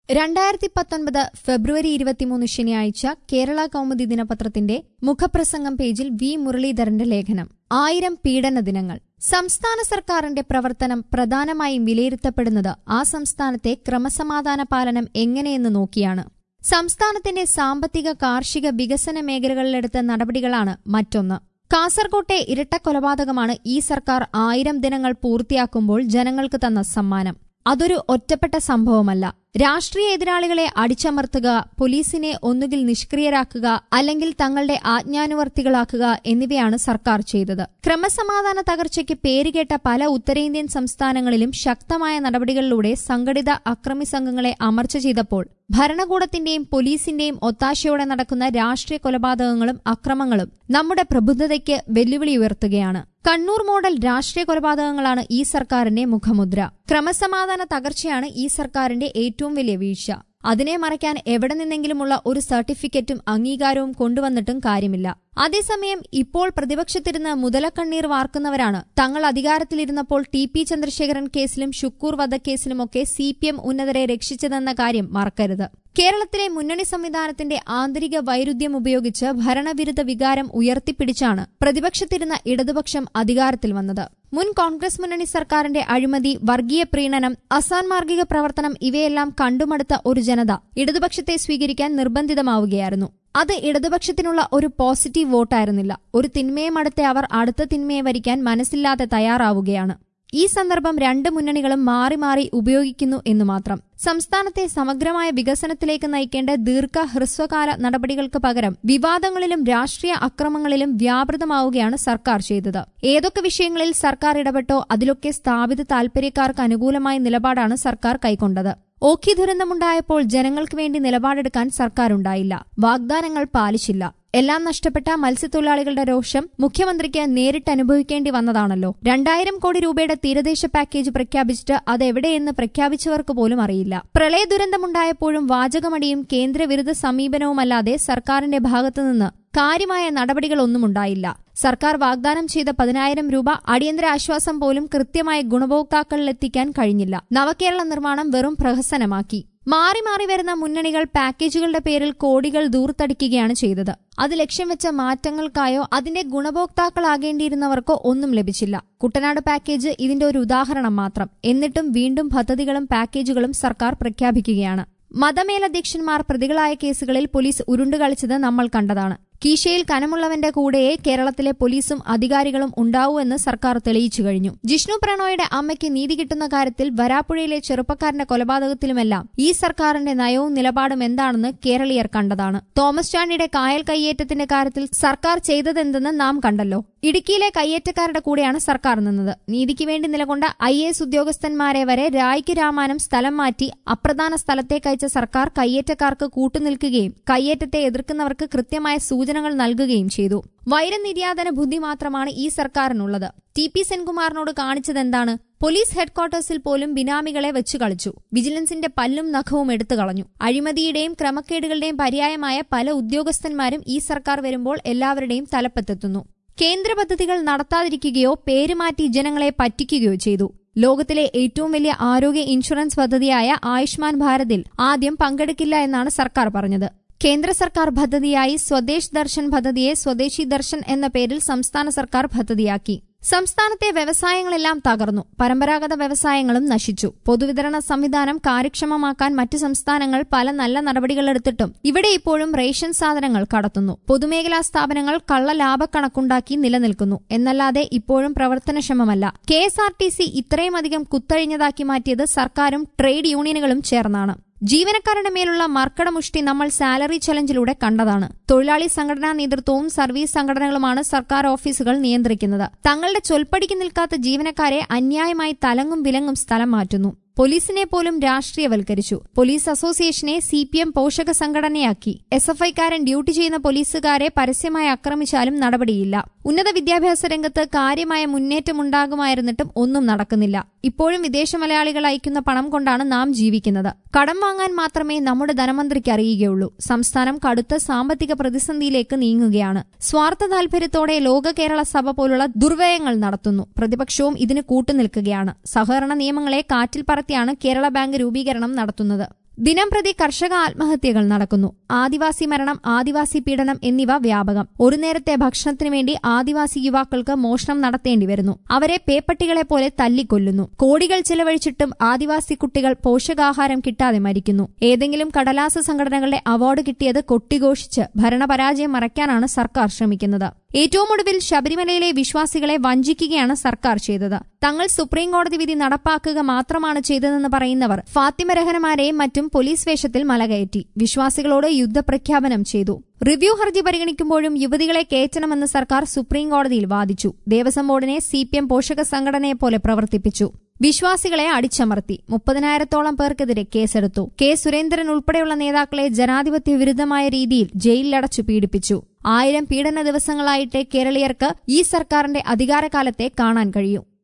2019 ഫെബ്രുവരി 23 ശനിയാഴ്ച കേരള കൗമുദി ദിനപത്രത്തിന്റെ മുഖപ്രസംഗം പേജിൽ വി മുരളീധരന്റെ ലേഖനം 1000 പീഡന ദിനങ്ങൾ. സംസ്ഥാന സർക്കാരിന്റെ പ്രവർത്തനം പ്രധാനമായും വിലയിരുത്തപ്പെടുന്നത് ആ സംസ്ഥാനത്തെ ക്രമസമാധാന പാലനം എങ്ങനെയെന്ന് നോക്കിയാണ്. സംസ്ഥാനത്തിന്റെ സാമ്പത്തിക കാർഷിക വികസന മേഖലകളിലെടുത്ത നടപടികളാണ് മറ്റൊന്ന്. കാസർകോട്ടെ ഇരട്ടക്കൊലപാതകമാണ് ഈ സർക്കാർ 1000 ദിനങ്ങൾ പൂർത്തിയാക്കുമ്പോൾ ജനങ്ങൾക്ക് തന്ന സമ്മാനം. അതൊരു ഒറ്റപ്പെട്ട സംഭവമല്ല. രാഷ്ട്രീയ എതിരാളികളെ അടിച്ചമർത്തുക, പോലീസിനെ ഒന്നുകിൽ നിഷ്ക്രിയരാക്കുക, അല്ലെങ്കിൽ തങ്ങളുടെ ആജ്ഞാനുവർത്തികളാക്കുക എന്നിവയാണ് സർക്കാർ ചെയ്തത്. ക്രമസമാധാന തകർച്ചയ്ക്ക് പേരുകേട്ട പല ഉത്തരേന്ത്യൻ സംസ്ഥാനങ്ങളിലും ശക്തമായ നടപടികളിലൂടെ സംഘടിത അക്രമി സംഘങ്ങളെ അമർച്ച ചെയ്തപ്പോൾ ഭരണകൂടത്തിന്റെയും പോലീസിന്റെയും ഒത്താശയോടെ നടക്കുന്ന രാഷ്ട്രീയ കൊലപാതകങ്ങളും അക്രമങ്ങളും നമ്മുടെ പ്രബുദ്ധതയ്ക്ക് വെല്ലുവിളി ഉയർത്തുകയാണ്. കണ്ണൂർ മോഡൽ രാഷ്ട്രീയ കൊലപാതകങ്ങളാണ് ഈ സർക്കാരിന്റെ മുഖമുദ്ര. ക്രമസമാധാന തകർച്ചയാണ് ഈ സർക്കാരിന്റെ ഏറ്റവും വലിയ വീഴ്ച. അതിനെ മറയ്ക്കാൻ എവിടെ നിന്നെങ്കിലുമുള്ള ഒരു സർട്ടിഫിക്കറ്റും അംഗീകാരവും കൊണ്ടുവന്നിട്ടും കാര്യമില്ല. അതേസമയം ഇപ്പോൾ പ്രതിപക്ഷത്തിരുന്ന് മുതലക്കണ്ണീർ വാർക്കുന്നവരാണ് തങ്ങൾ അധികാരത്തിലിരുന്നപ്പോൾ ടി പി ചന്ദ്രശേഖരൻ കേസിലും ഷുക്കൂർ വധക്കേസിലുമൊക്കെ CPM ഉന്നതരെ രക്ഷിച്ചതെന്ന കാര്യം മറക്കരുത്. കേരളത്തിലെ മുന്നണി സംവിധാനത്തിന്റെ ആന്തരിക വൈരുദ്ധ്യം ഉപയോഗിച്ച് ഭരണവിരുദ്ധ വികാരം ഉയർത്തിപ്പിടിച്ചാണ് പ്രതിപക്ഷത്തിരുന്ന ഇടതുപക്ഷം അധികാരത്തിൽ വന്നത്. മുൻ കോൺഗ്രസ് മുന്നണി സർക്കാരിന്റെ അഴിമതി, വർഗീയ പ്രീണനം, അസാൻമാർഗിക പ്രവർത്തനം ഇവയെല്ലാം കണ്ടുമടുത്ത ഒരു ജനത ഇടതുപക്ഷത്തെ സ്വീകരിക്കാൻ നിർബന്ധിതമാവുകയായിരുന്നു. അത് ഇടതുപക്ഷത്തിനുള്ള ഒരു പോസിറ്റീവ് വോട്ടായിരുന്നില്ല. ഒരു തിന്മയെ മടുത്ത അവർ അടുത്ത തിന്മയെ വരിക്കാൻ മനസ്സില്ലാതെ തയ്യാറാവുകയാണ്. ഈ സന്ദർഭം രണ്ട് മുന്നണികളും മാറി മാറി ഉപയോഗിക്കുന്നു എന്നു മാത്രം. സംസ്ഥാനത്തെ സമഗ്രമായ വികസനത്തിലേക്ക് നയിക്കേണ്ട ഹ്രസ്വകാല നടപടികൾക്ക് പകരം വിവാദങ്ങളിലും രാഷ്ട്രീയ അക്രമങ്ങളിലും വ്യാപൃതമാവുകയാണ് സർക്കാർ ചെയ്തത്. ഏതൊക്കെ വിഷയങ്ങളിൽ സർക്കാർ ഇടപെട്ടോ അതിലൊക്കെ സ്ഥാപിത താൽപര്യക്കാർക്ക് അനുകൂലമായ നിലപാടാണ് സർക്കാർ കൈക്കൊണ്ടത്. ഓഖി ദുരന്തമുണ്ടായപ്പോൾ ജനങ്ങൾക്ക് വേണ്ടി നിലപാടെടുക്കാൻ സർക്കാരുണ്ടായില്ല. വാഗ്ദാനങ്ങൾ പാലിച്ചില്ല. എല്ലാം നഷ്ടപ്പെട്ട മത്സ്യത്തൊഴിലാളികളുടെ രോഷം മുഖ്യമന്ത്രിക്ക് നേരിട്ട് അനുഭവിക്കേണ്ടി വന്നതാണല്ലോ. 2000 കോടി രൂപയുടെ തീരദേശ പാക്കേജ് പ്രഖ്യാപിച്ചിട്ട് അതെവിടെയെന്ന് പ്രഖ്യാപിച്ചവർക്ക് പോലും അറിയില്ല. പ്രളയ ദുരന്തമുണ്ടായപ്പോഴും വാചകമടിയും കേന്ദ്രവിരുദ്ധ സമീപനവുമല്ലാതെ സർക്കാരിന്റെ ഭാഗത്തുനിന്ന് കാര്യമായ നടപടികളൊന്നുമുണ്ടായില്ല. സർക്കാർ വാഗ്ദാനം ചെയ്ത 10,000 രൂപ അടിയന്തര ആശ്വാസം പോലും കൃത്യമായ ഗുണഭോക്താക്കളിലെത്തിക്കാൻ കഴിഞ്ഞില്ല. നവകേരള നിർമ്മാണം വെറും പ്രഹസനമാക്കി. മാറി മാറി വരുന്ന മുന്നണികൾ പാക്കേജുകളുടെ പേരിൽ കോടികൾ ദൂർത്തടിക്കുകയാണ് ചെയ്തത്. അത് ലക്ഷ്യം വെച്ച മാറ്റങ്ങൾക്കായോ അതിന്റെ ഗുണഭോക്താക്കളാകേണ്ടിയിരുന്നവർക്കോ ഒന്നും ലഭിച്ചില്ല. കുട്ടനാട് പാക്കേജ് ഇതിന്റെ ഒരു ഉദാഹരണം മാത്രം. എന്നിട്ടും വീണ്ടും പദ്ധതികളും പാക്കേജുകളും സർക്കാർ പ്രഖ്യാപിക്കുകയാണ്. മതമേലധ്യക്ഷന്മാർ പ്രതികളായ കേസുകളിൽ പോലീസ് ഉരുണ്ടുകളിച്ചത് നമ്മൾ കണ്ടതാണ്. കീശയിൽ കനമുള്ളവന്റെ കൂടെയേ കേരളത്തിലെ പോലീസും അധികാരികളും ഉണ്ടാവൂ എന്ന് സർക്കാർ തെളിയിച്ചു കഴിഞ്ഞു. ജിഷ്ണു പ്രണോയുടെ അമ്മയ്ക്ക് നീതി കിട്ടുന്ന കാര്യത്തിൽ വരാപ്പുഴയിലെ ചെറുപ്പക്കാരന്റെ കൊലപാതകത്തിലുമെല്ലാം ഈ സർക്കാരിന്റെ നയവും നിലപാടും എന്താണെന്ന് കേരളീയർ കണ്ടതാണ്. തോമസ് ചാണ്ടിയുടെ കായൽ കയ്യേറ്റത്തിന്റെ കാര്യത്തിൽ സർക്കാർ ചെയ്തതെന്തെന്ന് നാം കണ്ടല്ലോ. ഇടുക്കിയിലെ കയ്യേറ്റക്കാരുടെ കൂടെയാണ് സർക്കാർ നിന്നത്. നീതിക്ക് വേണ്ടി നിലകൊണ്ട IAS ഉദ്യോഗസ്ഥന്മാരെ വരെ രായ്ക്ക് രാമാനം സ്ഥലം മാറ്റി അപ്രധാന സ്ഥലത്തേക്കയച്ച സർക്കാർ കയ്യേറ്റക്കാർക്ക് കൂട്ടുനിൽക്കുകയും കയ്യേറ്റത്തെ എതിർക്കുന്നവർക്ക് കൃത്യമായ സൂചനകൾ നൽകുകയും ചെയ്തു. വൈരനിര്യാതന ബുദ്ധി മാത്രമാണ് ഈ സർക്കാരിനുള്ളത്. TP സെൻകുമാറിനോട് കാണിച്ചതെന്താണ്? പോലീസ് ഹെഡ്ക്വാർട്ടേഴ്സിൽ പോലും ബിനാമികളെ വെച്ചു കളിച്ചു. വിജിലൻസിന്റെ പല്ലും നഖവും എടുത്തു കളഞ്ഞു. അഴിമതിയുടെയും ക്രമക്കേടുകളുടെയും പര്യായമായ പല ഉദ്യോഗസ്ഥന്മാരും ഈ സർക്കാർ വരുമ്പോൾ എല്ലാവരുടെയും തലപ്പത്തെത്തുന്നു. കേന്ദ്ര പദ്ധതികൾ നടത്താതിരിക്കുകയോ പേരുമാറ്റി ജനങ്ങളെ പറ്റിക്കുകയോ ചെയ്തു. ലോകത്തിലെ ഏറ്റവും വലിയ ആരോഗ്യ ഇൻഷുറൻസ് പദ്ധതിയായ ആയുഷ്മാൻ ഭാരതിൽ ആദ്യം പങ്കെടുക്കില്ല എന്നാണ് സർക്കാർ പറഞ്ഞത്. കേന്ദ്ര സർക്കാർ പദ്ധതിയായി സ്വദേശ് ദർശൻ പദ്ധതിയെ സ്വദേശി ദർശൻ എന്ന പേരിൽ സംസ്ഥാന സർക്കാർ പദ്ധതിയാക്കി. സംസ്ഥാനത്തെ വ്യവസായങ്ങളെല്ലാം തകർന്നു. പരമ്പരാഗത വ്യവസായങ്ങളും നശിച്ചു. പൊതുവിതരണ സംവിധാനം കാര്യക്ഷമമാക്കാൻ മറ്റു സംസ്ഥാനങ്ങൾ പല നല്ല നടപടികളെടുത്തിട്ടും ഇവിടെ ഇപ്പോഴും റേഷൻ സാധനങ്ങൾ കടത്തുന്നു. പൊതുമേഖലാ സ്ഥാപനങ്ങൾ കള്ള ലാഭക്കണക്കുണ്ടാക്കി നിലനിൽക്കുന്നു എന്നല്ലാതെ ഇപ്പോഴും പ്രവർത്തനക്ഷമമല്ല. KSRTC ഇത്രയുമധികം കുത്തഴിഞ്ഞതാക്കി മാറ്റിയത് സർക്കാരും ട്രേഡ് യൂണിയനുകളും ചേർന്നാണ്. ജീവനക്കാരുടെ മേലുള്ള മർക്കടമുഷ്ടി നമ്മൾ സാലറി ചലഞ്ചിലൂടെ കണ്ടതാണ്. തൊഴിലാളി സംഘടനാ നേതൃത്വവും സർവീസ് സംഘടനകളുമാണ് സർക്കാർ ഓഫീസുകൾ നിയന്ത്രിക്കുന്നത്. തങ്ങളുടെ ചൊൽപ്പടിക്ക് നിൽക്കാത്ത ജീവനക്കാരെ അന്യായമായി തലങ്ങും വിലങ്ങും സ്ഥലം മാറ്റുന്നു. പോലീസിനെ പോലും രാഷ്ട്രീയവൽക്കരിച്ചു. പോലീസ് അസോസിയേഷനെ CPM പോഷക സംഘടനയാക്കി. SFIക്കാരൻ ഡ്യൂട്ടി ചെയ്യുന്ന പോലീസുകാരെ പരസ്യമായി ആക്രമിച്ചാലും നടപടിയില്ല. ഉന്നത വിദ്യാഭ്യാസ രംഗത്ത് കാര്യമായ മുന്നേറ്റമുണ്ടാകുമായിരുന്നിട്ടും ഒന്നും നടക്കുന്നില്ല. ഇപ്പോഴും വിദേശ മലയാളികൾ അയക്കുന്ന പണം കൊണ്ടാണ് നാം ജീവിക്കുന്നത്. കടം വാങ്ങാൻ മാത്രമേ നമ്മുടെ ധനമന്ത്രിക്ക് അറിയുകയുള്ളൂ. സംസ്ഥാനം കടുത്ത സാമ്പത്തിക പ്രതിസന്ധിയിലേക്ക് നീങ്ങുകയാണ്. സ്വാർത്ഥ താൽപര്യത്തോടെ ലോക കേരള സഭ പോലുള്ള ദുർവ്യയങ്ങൾ നടത്തുന്നു. പ്രതിപക്ഷവും ഇതിന് കൂട്ടുനിൽക്കുകയാണ്. സഹകരണ നിയമങ്ങളെ കാറ്റിൽ പറത്തിയാണ് കേരള ബാങ്ക് രൂപീകരണം നടത്തുന്നത്. ദിനംപ്രതി കർഷക ആത്മഹത്യകൾ നടക്കുന്നു. ആദിവാസി മരണം, ആദിവാസി പീഡനം എന്നിവ വ്യാപകം. ഒരു നേരത്തെ ഭക്ഷണത്തിനു വേണ്ടി ആദിവാസി യുവാക്കൾക്ക് മോഷണം നടത്തേണ്ടി വരുന്നു. അവരെ പേപ്പട്ടികളെ പോലെ തല്ലിക്കൊല്ലുന്നു. കോടികൾ ചെലവഴിച്ചിട്ടും ആദിവാസി കുട്ടികൾ പോഷകാഹാരം കിട്ടാതെ മരിക്കുന്നു. ഏതെങ്കിലും കടലാസ സംഘടനകളുടെ അവാർഡ് കിട്ടിയത് കൊട്ടിഘോഷിച്ച് ഭരണപരാജയം മറയ്ക്കാനാണ് സർക്കാർ ശ്രമിക്കുന്നത്. ഏറ്റവും ഒടുവിൽ ശബരിമലയിലെ വിശ്വാസികളെ വഞ്ചിക്കുകയാണ് സർക്കാർ ചെയ്തത്. തങ്ങൾ സുപ്രീംകോടതി വിധി നടപ്പാക്കുക മാത്രമാണ് ചെയ്തതെന്ന് പറയുന്നവർ ഫാത്തിമ രഹനമാരെയും മറ്റും പോലീസ് വേഷത്തിൽ മലകയറ്റി വിശ്വാസികളോട് യുദ്ധപ്രഖ്യാപനം ചെയ്തു. റിവ്യൂ ഹർജി പരിഗണിക്കുമ്പോഴും യുവതികളെ കയറ്റണമെന്ന് സർക്കാർ സുപ്രീംകോടതിയിൽ വാദിച്ചു. ദേവസ്വം ബോർഡിനെ CPM പോഷക സംഘടനയെപ്പോലെ പ്രവർത്തിപ്പിച്ചു. വിശ്വാസികളെ അടിച്ചമർത്തി. 30,000-ഓളം പേർക്കെതിരെ കേസെടുത്തു. കെ സുരേന്ദ്രൻ ഉൾപ്പെടെയുള്ള നേതാക്കളെ ജനാധിപത്യ വിരുദ്ധമായ രീതിയിൽ ജയിലിലടച്ചു പീഡിപ്പിച്ചു. 1000 പീഡന ദിവസങ്ങളായിട്ടേ കേരളീയർക്ക് ഈ സർക്കാരിന്റെ അധികാരകാലത്തെ കാണാൻ കഴിയൂ.